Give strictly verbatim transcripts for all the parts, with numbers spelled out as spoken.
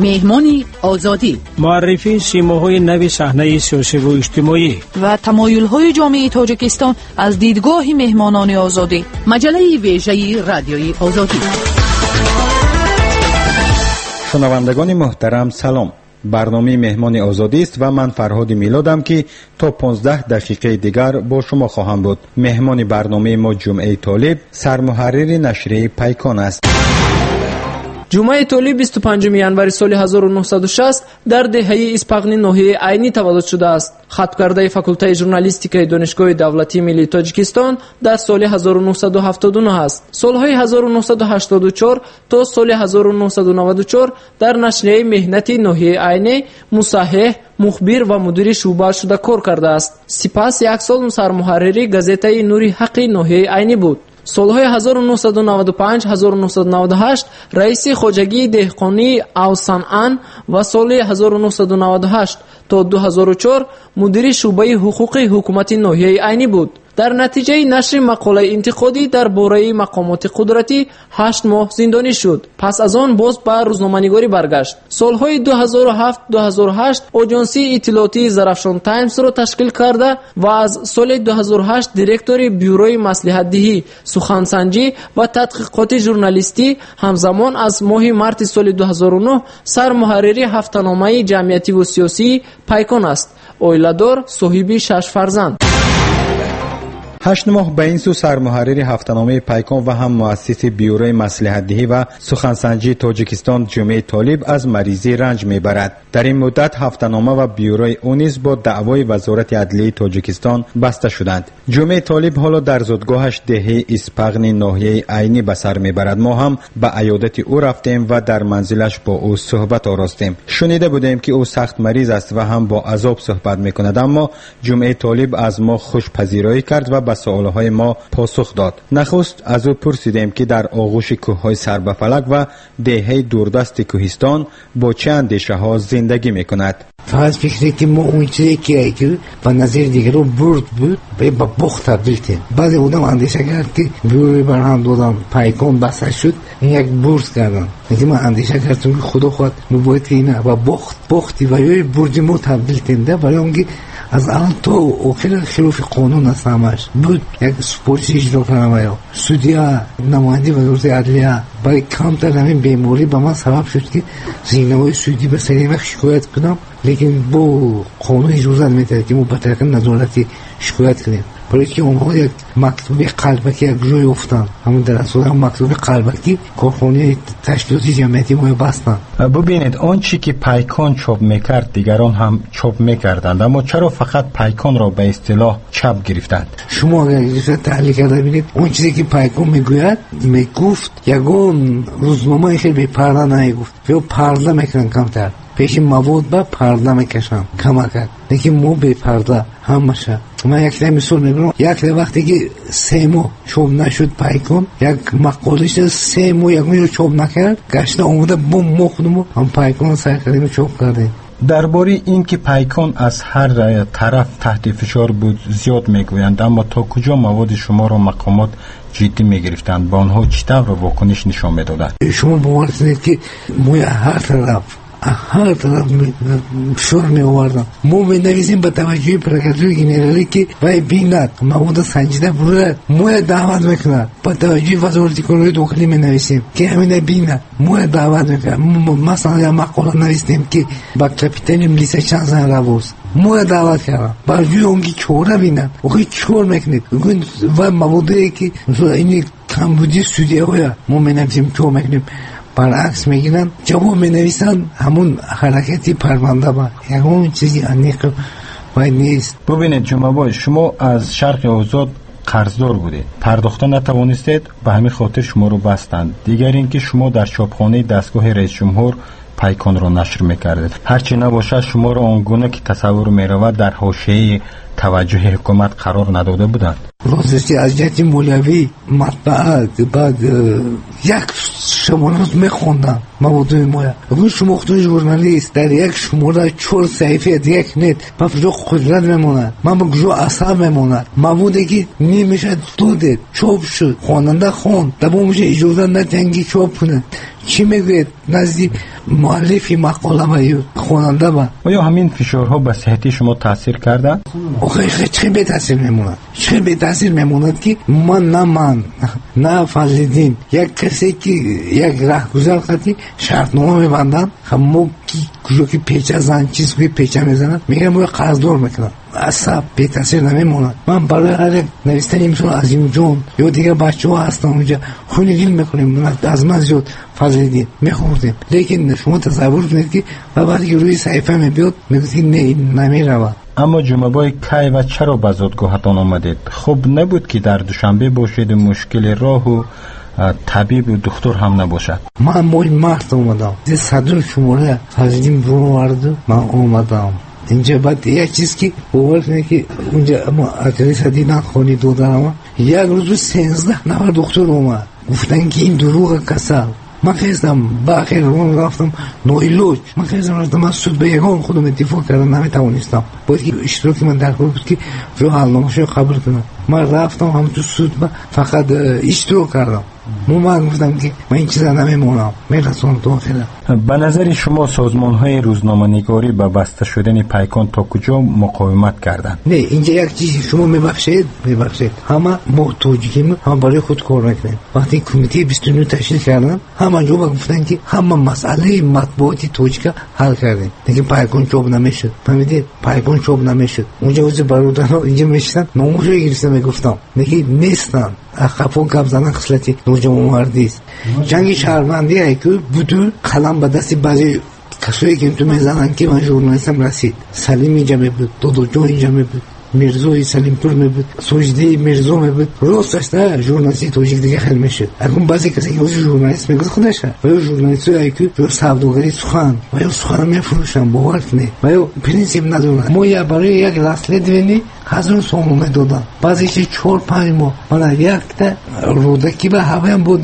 مهمان آزادی، معرفی سیماهای نوی صحنه سیاسی و اجتماعی و تمایل‌های جامعه تاجیکستان از دیدگاه مهمانان آزادی. مجله ویژه رادیوی آزادی. شنوندگان محترم سلام. برنامه مهمان آزادی است و من فرهاد میلادم که تا پانزده دقیقه دیگر با شما خواهم بود. مهمان برنامه ما جمعه طالب، سرمحرر نشریه پیکان است. جمعه طالب بیست و پنجم январи соли ҳазору нуҳсаду шаст дар деҳаи Испағни ноҳияи Айнӣ таваллуд шудааст. хатмкардаи факултаи журналистикаи донишгоҳи давлатии миллии Тоҷикистон дар соли ҳазору нуҳсаду ҳафтоду нӯҳ аст. солҳои ҳазору нуҳсаду ҳаштоду чор то соли ҳазору нуҳсаду наваду чор дар нашрияи меҳнати ноҳияи Айнӣ мусаҳҳиҳ, мухбир ва мудири шуъба шуда кор кардааст. Сипас як сол сармуҳаррири газетаи Нури ҳаққи ноҳияи Айнӣ буд. солҳои ҳазору нуҳсаду наваду панҷ - ҳазору нуҳсаду наваду ҳашт раиси хоҷагии деҳқонии Авсанъан ва соли ҳазору нуҳсаду наваду ҳашт то ду ҳазору чор мудири шуъбаи ҳуқуқи ҳукумати ноҳияи Айнӣ буд. дар натиҷаи нашри мақолаи интиқодӣ дар бораи мақомоти қудратӣ ҳашт моҳ зиндонӣ шуд. пас аз он боз ба рӯзноманигорӣ баргашт. солҳои ду ҳазору ҳафт - ду ҳазору ҳашт оҷонсии иттилоотии Зарафшон Таймсро ташкил карда ва аз соли ду ҳазору ҳашт директори бюрои маслиҳатдиҳӣ, сухансанҷӣ ва тадқиқоти журналистӣ, ҳамзамон аз моҳи марти соли ду ҳазору нӯҳ сармуҳаррири ҳафтаномаи ҷамъиятиву сиёсии Пайкон аст. Оиладор, соҳиби шаш фарзанд. هشت ماه به این سو سرمحرر هفته‌نامه پیکان و هم مؤسس بیوروی مصلحت‌دهی و سخنسنجی تاجیکستان جمعه طالب از مریضی رنج میبرد. در این مدت هفته‌نامه و بیوروی او نیز با دعوای وزارت عدلیه تاجیکستان بسته شدند. جمعه طالب حالا در زادگاهش دهه اسپغنی ناحیه عینی به سر میبرد. ما هم به عیادت او رفتیم و در منزلش با او صحبت آراستیم. شنیده بودیم که او سخت مریض است و هم با عذاب صحبت میکند، اما جمعه طالب از ما خوشپذیرایی کرد و به سوالهای ما پاسخ داد. نخست از او پرسیدیم که در آغوش کوههای سربفلک و دهه دوردست کوهستان با چه اندیشه ها زندگی میکند. فقط فکری که ما اون چیزی که که با نظر دیگر رو برد بود به با بخت تبدیل کردیم. بعد اونم اندیشه کرد که بیوری برهم دادم پیکان بسته شد، یک برد کردم. لیکن من اندیشه کردم که خدا خواهد میباید که اینا با بخت بختی و یه بردی ما تبدیل کنده، برای اونکه از الان تو آخر خلاف قانون است همش بود. یک پلیس اجرا کنم یا سودیا نماینده وزارت عدلیه برای کمتر همین بیماری به من سبب شد که زینه‌های سودی به سری وقت شکایت کنم، لیکن با قانون اجازه نمیده که ما به طریق نظارتی شکایت کنیم. برای که اونها یک مکتوب قلبکی یک جوی افتن، همون در اصل هم مکتوب قلبکی کارخانه تشکیلاتی جمعیتی ما بستن. ببینید آن چی که پیکان چاپ میکرد دیگران هم چاپ میکردند، اما چرا فقط پیکان را به اصطلاح چاپ گرفتند؟ شما اگر اجازه تحلیل کرده ببینید اون چیزی که پیکان میگوید میگفت یگان روزنامه خیلی به پرده نمیگفت، یا پرده میکنن کمتر پیش مواد با پرده میکشم کمک، لیکن مو به پرده همشه. من یک مثال میگم، یک وقتی که سه ماه چاپ نشد پیکان، یک مقالهش سه ماه یک ماه چاپ نکرد، گشته اومده بم مخدوم هم پیکان سعی کردیم چاپ کردیم. درباره این که پیکان از هر طرف تحت فشار بود زیاد میگویند، اما تا کجا مواد شما را مقامات جدی میگرفتند؟ با آنها چطور را واکنش نشان میدادند؟ شما باورید که ما هر طرف هر طرف شور می آوردم. ما می نویسیم به توجه پرکاتور گنرالی که وای بیند مواد سنجیده برده، ما دعوت میکند. به توجه وزارت کارهای داخلی می نویسیم که همین بیند، ما دعوت میکند. مثلا یا مقاله نویسیم که با کاپیتان ملیسه چند زن روز ما دعوت کردم. برای اونکی چوره بیند اوکی چور میکنید و موادی که این کمبودی سودیه های ما می نویسیم چور میکنیم، برعکس میگیرن جواب می نویسن همون حرکتی پرونده با یکون چیزی انیق باید نیست. ببینید جناب شما از شرق آزاد قرضدار بودید، پرداخته نتوانستید، به همین خاطر شما رو بستند. دیگر اینکه شما در چاپخانه دستگاه رئیس جمهور پیکان رو نشر میکردید. هرچی نباشه شما رو آنگونه که تصور میرود در حاشیه توجه حکومت قرار نداده بودند. راستش از جهت مولوی مطبعه بعد یک شمارات میخوندم موضوع مایا. اون شماختون ژورنالیست در یک شماره چهار صفحه یک نت با جو قدرت میمونه، من با جو اثر میمونه. موضوعی که نمیشه دودت چوب شد خواننده خون دبو میشه اجازه نتنگی چوب کنه. چی میگوید نزدی مؤلفی مقاله و خواننده با آیا همین فشارها به صحتی شما تاثیر کرده؟ آخه خیلی به تاثیر میموند، خیلی به تاثیر میموند که من نه من نه فضل‌الدین یک کسی که یک راهگذر خطی شرطنامه میبندن همون کجا که پیچه زن چیز که پیچه میزنن میگن باید قرضدار میکنن اصلا به تاثیر نمیموند. من برای هر نویسنده مثل عظیم جون یا دیگه بچه ها هستن اونجا خونی دیل میکنیم از من زیاد فضل‌الدین میخوردیم، لیکن شما تصور کنید که بعد که روی صحیفه میبیاد میگوید نه این نمیروه. اما جمعه کی و چرا به زادگاهتان آمدید؟ خب نبود که در دوشنبه باشید مشکل راه و طبیب و دکتر هم نباشد؟ من موی مرد آمدم ده صدر شماره فضل‌الدین برو ورد من آمدم اینجا. بعد یک چیز که باور کنه که اونجا اما ادرس دیدن خونی دو درم یک روز سیزده نفر دکتر اومد گفتن که این دروغ کسل. من خیستم با خیر رو رفتم نویلوچ، من خیستم رفتم من سود به یگان خودم اتفاق کردم نمیتوانستم باید که اشتراکی من در بود که رو حلنامه قبول کنم. من رفتم هم تو سود با فقط اشتراک کردم. من گفتم که من این چیزا نمیمونم میرسونم داخله. به نظر شما سازمان های روزنامه‌نگاری به بسته شدن پیکان تا کجا مقاومت کردند؟ نه اینجا یک چیز شما میبخشید میبخشید همه محتاجیم هم برای خود کار میکنن. وقتی کمیته بیست و نه تشکیل کردن همه جو گفتن که همه مسئله مطبوعاتی توجیه حل کردیم دیگه پیکان چوب نمیشد. فهمیدید پیکان چوب نمیشد. اونجا واسه برادرها اینجا میشتن نموشو گرفتم میگفتم میگه نیستن اخفون کم زنن خصلتی نوجوانمردیست. جنگ شهروندی ایکو بودو قلم به دستی بعضی کسایی که تو میزنن که من ژورنالیستم رسید. سلیم اینجا می بود، دودو جون اینجا می بود، میرزوی سلیم پور می بود، سوجدی میرزو می بود. راستش نه ژورنالیستی توجیه دیگه خیلی میشد. اگه بعضی کسی که ژورنالیست میگه خودشه و ژورنالیستی ایکو جو سوداگری سخن و یا سخن میفروشن باور کنه و یا پرینسیپ ندارن. ما یا برای یک لحظه دوینی هزار سوم دادن بعضی چه چهار پنج ماه من یک تا رودکی به هوایم بود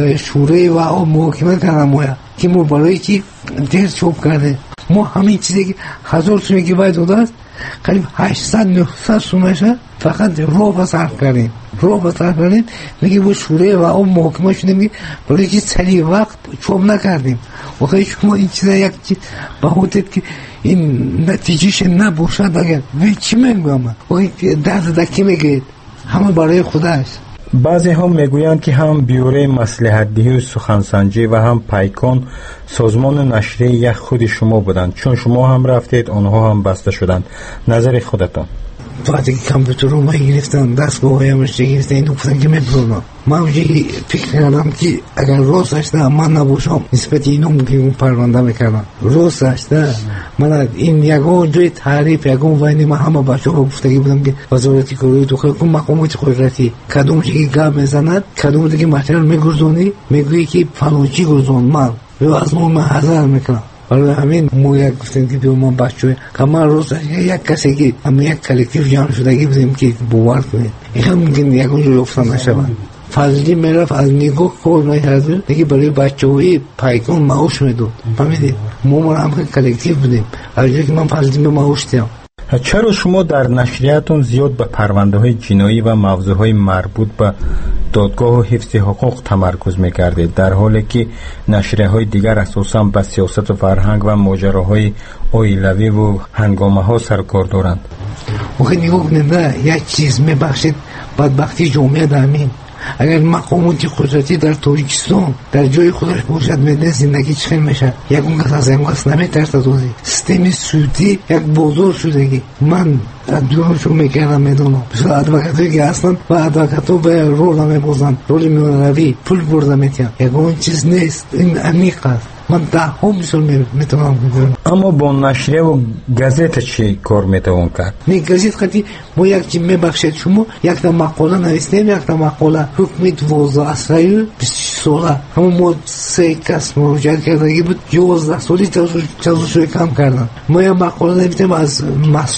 شوره و محاکمه کردم مویا که ما برای که دیر چوب کرده ما همین چیزی که هزار سومی که باید داده است قریب هشتصد نهصد سومشه فقط رو بصرف کردیم رو بصرف کردیم میگه با شوره و اون محاکمه شده میگه برای که سریع وقت چوب نکردیم. واقعی شما این چیزا یک چیز با خودت که این نتیجهش نباشد اگر وی چی میگم واقعی درد دکی میگید همه برای خودش. بعضی هم میگویند که هم بیوره مصلحت دهی و سخنسنجی و هم پیکان سازمان نشریه یک خود شما بودند چون شما هم رفتید آنها هم بسته شدند. نظر خودتان؟ وقتی که کامپیوتر رو من گرفتم دستگاه های همش گرفتن این گفتن که میبرونم من اونجا فکر کردم که اگر راستش ده من نباشم نسبت اینو ممکن پرونده میکردم. راستش ده من این یکون جای تعریف یکون وینی من همه بچه ها گفتگی بودم که وزارتی کروی تو خیلی کن مقامات قدرتی کدوم که گاب میزند کدوم دیگه محترم میگرزونی میگویی که فلانچی گرزون من یا از ما حذر میکنم. برای همین ما یک گفتیم که بیو ما بچه که من روز یک کسی که هم یک کلکتیف جان شدگی بودیم که باور کنید این هم ممکن یک اونجا افتان نشوند. فضلی میرفت از نگاه کار نکرده دیگه برای بچه هایی پیکان معاش میدود. فهمیدید ما ما هم کلکتیف بودیم از جایی که من فضلی به معاش دیم. چرا شما در نشریاتون زیاد به پرونده های جنایی و موضوع های مربوط به دادگاه و حفظ حقوق تمرکز میکردید در حالی که نشریه های دیگر اساساً به سیاست و فرهنگ و ماجراهای عائلوی و هنگامه ها سرکار دارند؟ وقتی نگاه کنید یک چیز میبخشید بدبختی جامعه دامین اگر مقامات قدرتی در تاجیکستان در جای خودش باشد میده زندگی چخیل میشه. یک اون کس از این کس نمیترسد دوزی سیستم سودی یک بازار شدگی. من دورشو میکردم میدونم بسیار ادوکاتوی که هستن و ادوکاتو به رول نمیبازن رول میونروی پول برده میتیم یک اون چیز نیست. این عمیق است. من ده هم مثل میتونم بگم. اما با نشریه و گازت چی کار میتوان کرد؟ نه گازت خطی ما یک چی میبخشید شما یک تا مقاله نویسیم یک تا مقاله حکم دوازده اسرائیل بیست و شش ساله همون ما سه کس مراجعه کردگی بود یازده سالی تازه شوی کم کردن. ما یک مقاله نویسیم از مسجو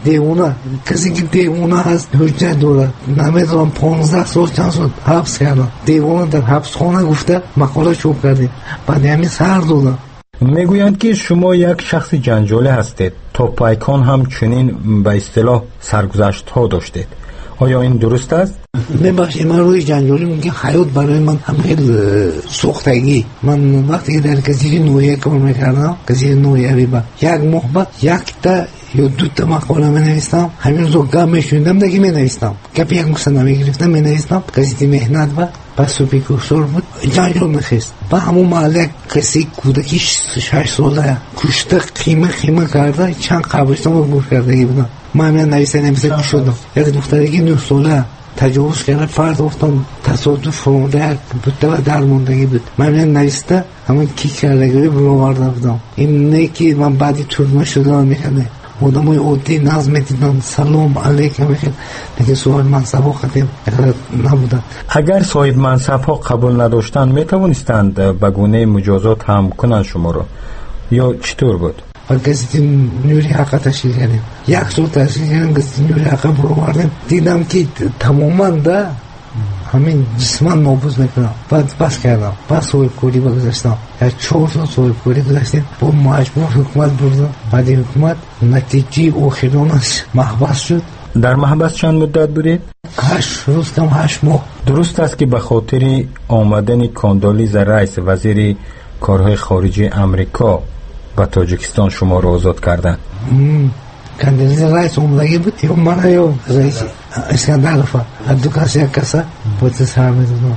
دیوونه، کسی که دیوونه هست حجت داره، نمیدونم پانزده سال چند سال حبس کردن، دیوونه در حبس خانه گفته مقاله چوب کردیم، بعد همین سر دادن. میگویند که شما یک شخص جنجالی هستید، تا پیکان هم چنین به اصطلاح سرگذشت ها داشتید، آیا این درست است؟ میباشید من روی جنجالی میگم حیات برای من همه سوختگی. من وقتی در کسی نویه کار میکردم، کسی نویه با یک ماه بعد یک تا یا دو تا مقاله می نویستم، همین روزو گم میشوندم دیگه می نویستم، گپ یک مصنف نمیگرفتم می نویستم. کسی مهنت و پس سوپی کورسور بود، جنجال میخست. با همون محله کسی کودکی شش ساله کشته خیمه خیمه کرده، چند قبرستان رو گور کردگی بودن. من همین نویسه نویسه کش شدم. یک دخترکی نه ساله تجاوز کرده، فرد افتان تصادف فرموده بوده و درماندگی بود. من همین نویسته همین کی کردگی برو آورده بودم. این نه که من بعدی ترمه شدم میکنه آدمای عادی نظم دیدن سلام علیکم میگن، دیگه صاحب منصب ها خیلی نبودن. اگر صاحب منصب ها قبول نداشتن میتوانستند به گونه مجازات هم کنند شما رو، یا چطور بود؟ و کسی نیوری حقا تشکیل کردیم، یک سال تشکیل کردیم، کسی نیوری حقا برو بردیم، دیدم که تماما ده همین جسمان نابوز میکنم. بعد بس کردم، بس صاحب کوری بگذاشتم، یک چهار سال صاحب کوری گذاشتیم، با مجبور حکومت بردم. بعد حکومت نتیجه آخرانش محبس شد. در محبس چند مدت بودید؟ هشت روز کم هشت ماه. درست است که به خاطر آمدن کاندالیزا رایس وزیر کارهای خارجی امریکا به تاجیکستان شما را آزاد کردند؟ کاندالیزا رایس اومدگی بود، یا من یا رئیس اسکندرف، دو کسی یک کسا بود سر میدونم.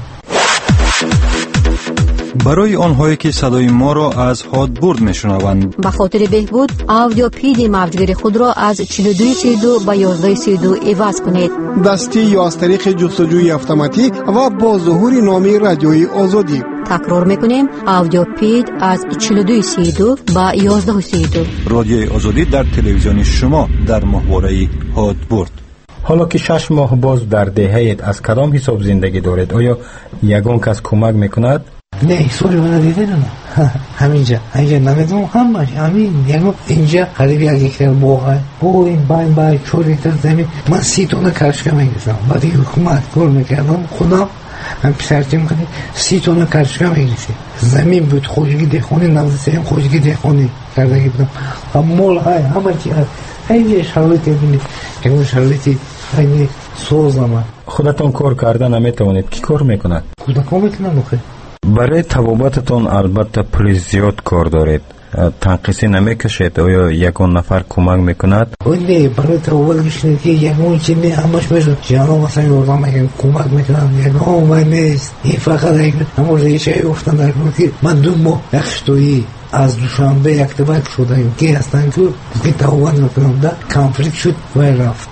برای آنهایی که صدای ما را از هادبورد میشنوند، به خاطر بهبود آودیو پید موجگیر خود را از چهل و دو سی و دو به یازده سی و دو عوض کنید. دستی یا از طریق جستجوی اتوماتیک و با ظهور نامی رادیوی آزادی. تکرار میکنیم، آودیو پید از چهل و دو سی و دو به یازده سی و دو. رادیوی آزادی در تلویزیون شما در ماهواره هادبورد. حالا که شش ماه باز در دهه‌اید، از کدام حساب زندگی دارید؟ آیا یگان کس کمک میکند؟ نه حسابی من دیده نه. همینجا اینجا نمیدونم همش همین، یعنی اینجا قریب یک هکتار باغه، با این باین باین چهار هکتار زمین. من سی تونه کرشکه میگرفتم، بعد حکومت کار میکردم، خدا من پسرچیم کنی سی تونه کرشکه میگرفتم. زمین بود، خوشگی دهخانی نوزده سیم خوشگی دهخانی کردگی بودم و مول های همه چی هست. خیلی شرایطی بینید که اون شرایطی خیلی سوزم. خودتون کار کردن نمیتوانید، کی کار میکند؟ خودکار میکنم بخیر. برای تبابتتون البته پول زیاد کار دارید، تنقیصی نمیکشید؟ آیا یکون نفر کمک میکند؟ نه، برای تبابت میشنید که یکون چی نه همش میشد جانا مثلا یوردم میگن کمک میکنم، یکون من نیست. این فقط همون ریشه گفتن در که من دو ماه یخشتویی از دوشنبه یک تبک شدیم که هستن که که تبابت میکنم ده کانفلیکت شد و رفت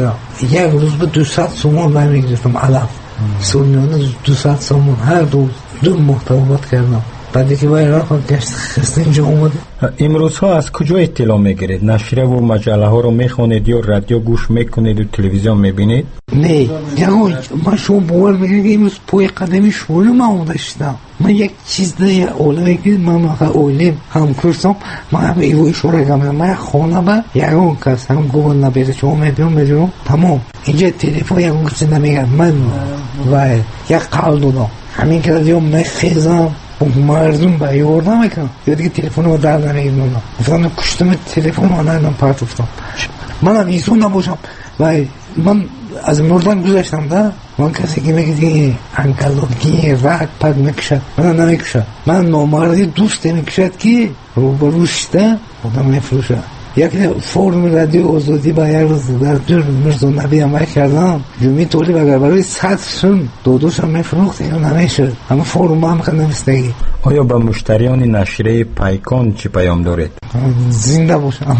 یک روز به دوصد سومون من میگرفتم علف سومیانه دوصد سومون هر روز دو محتوابات کردم. بعدی که باید رفت گشت خسته اینجا اومده. امروز ها از کجا اطلاع میگیرید؟ نشریه و مجله ها رو میخونید یا رادیو گوش میکنید و تلویزیون میبینید؟ نه، یعنی من شما باور میگه که امروز پای قدمی شما رو من اومده شدم. من یک چیز ده اولوی که من مقا اولیم هم کرسم، من هم ایوی شوره گمه من خانه با یکون کس هم گوهن نبیده شما میبینم میبینم تمام. اینجا تلیفون یکون کسی نمیگه من و یک قول دادم همین که دیگه من خیزم مردم با یوردم میکنم یا دیگه تلفن رو در نمیگیرم. گفتم کشتم تلفن رو نمیدونم پرت افتم. من هم ایزون نباشم و من از مردن گذاشتم ده. من کسی که میگه دیگه انکلوگی رک پد میکشد، من نمیکشد. من نامردی دوست میکشد که رو بروش ده آدم میفروشه. یک فرم رادیو آزادی با یک روز در دور مرز و نبی عمل کردم، جمعی طولی بگر برای صد سن دودوش هم میفروخت یا نمیشد. همه فرم هم خود نمیستگی. آیا با مشتریان نشریه پیکان چی پیام دارید؟ زنده باشم،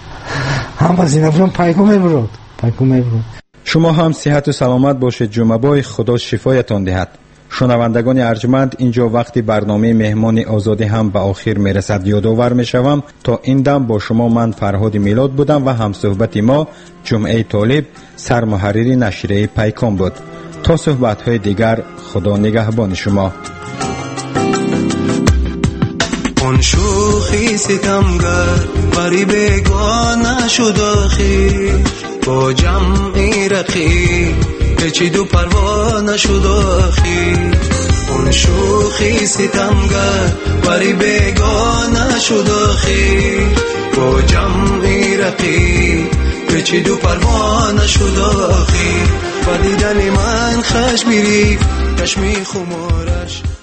همه زنده باشم. پیکان میبرد پیکان میبرد. شما هم صحت و سلامت باشید. جمعه بای خدا شفایتان دهد. شنوندگان ارجمند، اینجا وقتی برنامه مهمان آزادی هم به آخر میرسد. یادآور میشوم تا این دم با شما من فرهاد میلاد بودم و هم صحبت ما جمعه طالب سرمحرر نشریه پیکان بود. تا صحبت های دیگر، خدا نگهبان شما. اون شوخی ستمگر بری بگانه شد آخی با جمعی رقی پیچید و پروانه شد آخی اون شوخی ستمگر بری بگانه شد آخی با جمعی رقی پیچید و پروانه شد آخی و دیدن من خش بیری کشمی خمارش